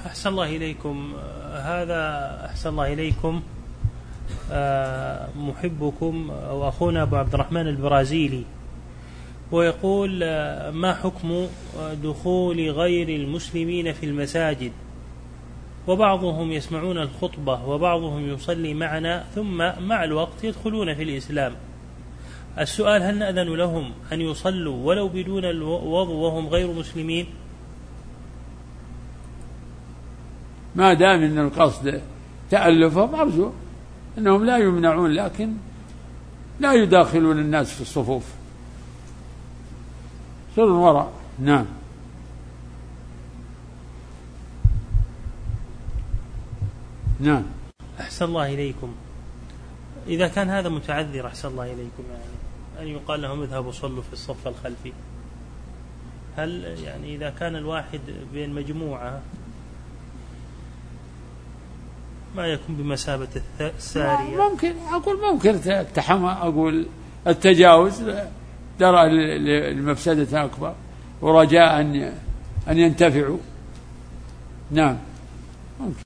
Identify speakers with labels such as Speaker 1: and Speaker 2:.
Speaker 1: أحسن الله إليكم. أحسن الله إليكم. محبكم أو أخونا أبو عبد الرحمن البرازيلي، ويقول: ما حكم دخول غير المسلمين في المساجد، وبعضهم يسمعون الخطبة وبعضهم يصلي معنا، ثم مع الوقت يدخلون في الإسلام. السؤال: هل نأذن لهم أن يصلوا ولو بدون الوضوء وهم غير مسلمين؟
Speaker 2: ما دام أن القصد تألفهم أرجو أنهم لا يمنعون، لكن لا يداخلون الناس في الصفوف، سر وراء. نعم. نعم.
Speaker 1: أحسن الله إليكم. إذا كان هذا متعذر، أحسن الله إليكم، يعني أن يقال لهم اذهبوا صلوا في الصف الخلفي، هل يعني إذا كان الواحد بين مجموعة ما يكون بمثابة السارية؟
Speaker 2: ممكن اقتحم، أقول التجاوز درءا لمفسدة أكبر ورجاء أن ينتفعوا. نعم ممكن.